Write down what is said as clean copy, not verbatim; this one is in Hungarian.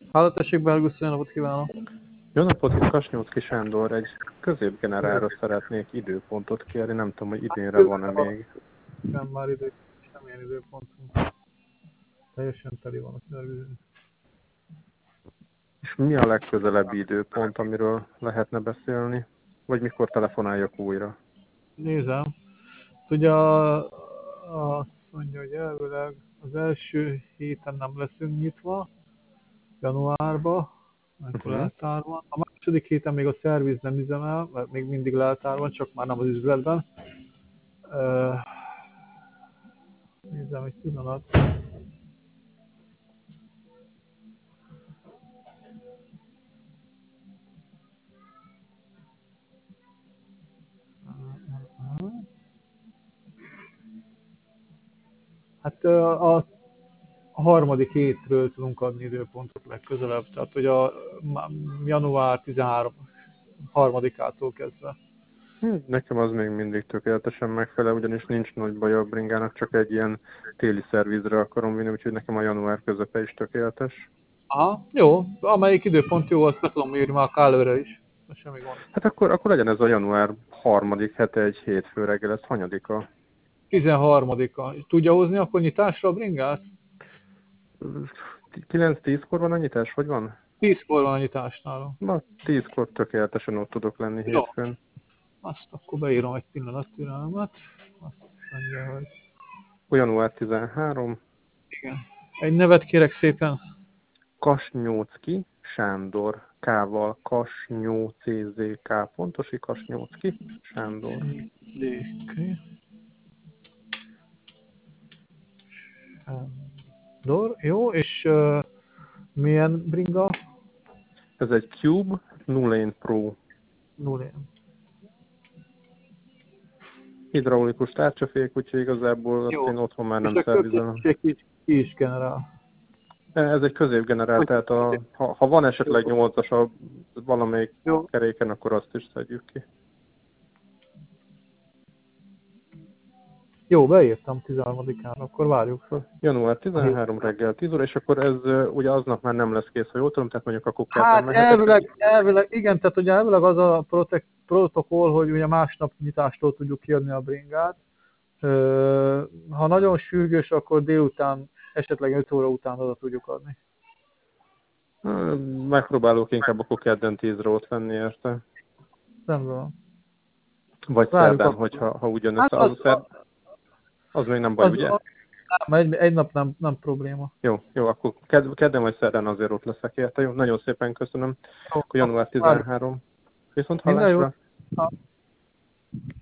Halló, tessék, Belgusz, jó napot kívánok! Jó napot, itt Kasnyóczki Sándor. Egy középgenerálra szeretnék időpontot kérni, nem tudom, hogy idénre van-e még. Nem, már idő, semmilyen időpontunk. Teljesen teli van a szervizünk. És mi a legközelebbi időpont, amiről lehetne beszélni? Vagy mikor telefonáljak újra? Nézem. Ugye azt mondja, hogy elvileg az első héten nem leszünk nyitva, januárban, amikor leltár van. A második héten még a szerviz nem üzemel, mert még mindig leltár van, csak már nem az üzletben. Nézem egy pillanat. Hát a harmadik hétről tudunk adni időpontot legközelebb, tehát hogy a január 13 harmadikától kezdve. Nekem az még mindig tökéletesen megfelel, ugyanis nincs nagy baj a bringának, csak egy ilyen téli szervizre akarom vinni, úgyhogy nekem a január közepe is tökéletes. Aha, jó, amelyik időpont jó, azt be tudom írni már előre is. Semmi gond. Hát akkor legyen ez a január 3. hete egy hétfő reggel, ez hanyadika? 13-a. Tudja hozni akkor nyitásra a bringát? 9-10-kor van a nyitás, hogy van? 10-kor van a nyitás nálunk. Na, 10-kor tökéletesen ott tudok lenni hétfőn. Azt akkor beírom egy pillanat türelmet. Azt mondja, hogy... Január 13. Igen. Egy nevet kérek szépen. Kasnyóczki Sándor. K-val Kasnyóczk. Pontosi Kasnyóczki Sándor. Sándor, jó, és milyen bringa? Ez egy Cube 0 Pro. 0. Hidraulikus tárcsafék, úgyhogy igazából azt én otthon már nem szervizelem. Ki is generál? Ez egy középgenerál, tehát ha van esetleg 8-as a valamelyik keréken, akkor azt is szedjük ki. Jó, beírtam 13-án, akkor várjuk fel. Január 13 reggel 10 óra, és akkor ez ugye aznap már nem lesz kész, ha jól tudom, tehát mondjuk akkor hát elvileg, igen, tehát ugye elvileg az a protokoll, hogy ugye másnap nyitástól tudjuk kiadni a bringát. Ha nagyon sürgős, akkor délután, esetleg 5 óra után oda tudjuk adni. Megpróbálok inkább akkor kedden 10-re ott lenni érte. Nem. Vagy szerdán, hogyha ugyan össze. Az még nem baj, ugye? Egy nap nem probléma. Jó, akkor kedden vagy szerdán azért ott leszek érte. Jó, nagyon szépen köszönöm. Akkor január 13. Viszont hallásra.